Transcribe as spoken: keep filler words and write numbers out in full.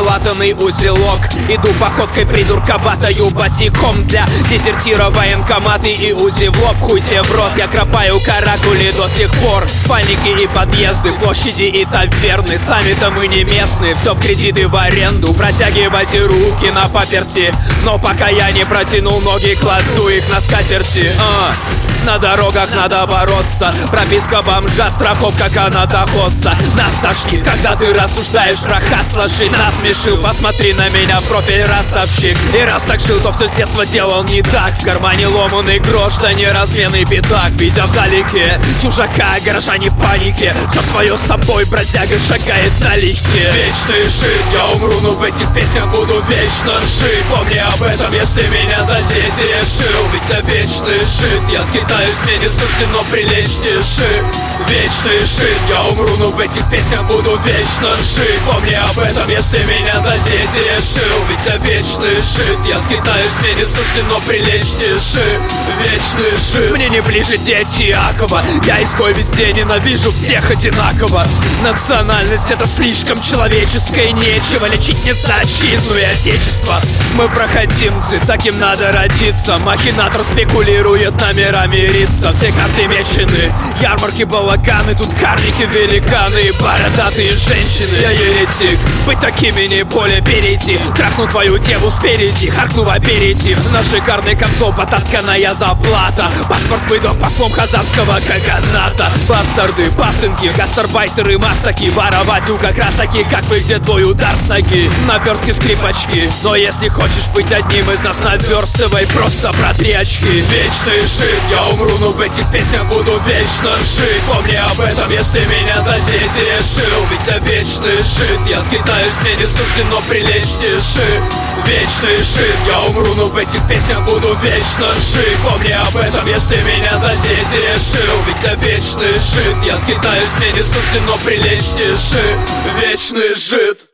залатанный узелок. Иду походкой придурковатою босиком. Для дезертира военкоматы и УЗИ в лоб. Хуй тебе в рот, я кропаю каракули до сих пор. Спальники и подъезды, площади и таверны. Сами-то мы не местные, все в кредит и в аренду. Протягивайте руки на паперти, но пока я не протянул ноги, кладу их на скатерти. а. На дорогах надо бороться. Прописка бомжа, страховка канатоходца. Нас тошнит, когда ты рассуждаешь, троха сложи. Насмешил, посмотри на меня в профиль, ростовщик. И раз так жил, то все с детства делал не так. В кармане ломаный грош, да неразменный пятак. Видя вдалеке чужака, горожане в панике. Все свое с собой бродяга шагает налегке. Вечный шит, я умру, но в этих песнях буду вечно жить. Помни об этом, если меня задеть решил. Ведь я вечный шит, я скидаю. Мне не суждено прилечь, тиши. Вечный шит, я умру, но в этих песнях буду вечно жить. Помни об этом, если меня задеть решил. Ведь я вечный шит, я скитаюсь, мне не суждено прилечь, тиши. Вечный шит. Мне не ближе дети Якова. Я изгой везде, ненавижу всех одинаково. Национальность — это слишком человеческое, нечего лечить не за отчизну и отечество. Мы проходимцы, таким надо родиться. Махинатор спекулирует номерами. Все карты мечены, ярмарки, балаганы. Тут карлики, великаны и бородатые женщины. Я еретик, быть такими не поле перейти. Трахну твою деву спереди, харкну в аперитив. На шикарный консол потасканная заплата. Паспорт выдох послом казанского каганата. Бастарды, пасынки, гастарбайтеры, мастаки. Воровать у как раз таки, как вы, где твой удар с ноги. Наперстки, скрипочки. Но если хочешь быть одним из нас, наверстывай, просто протри очки. Вечный шит, я умру, но в этих песнях буду вечно жить. Помни об этом, если меня задеть решил. Ведь я вечный шит, я скитаюсь, мне не суждено прилечь, тиши. Вечный шит, я умру, но в этих песнях буду вечно жить. Помни об этом, если меня задеть решил. Ведь я вечный шит, я скитаюсь, мне не суждено прилечь, тиши. Вечный жит.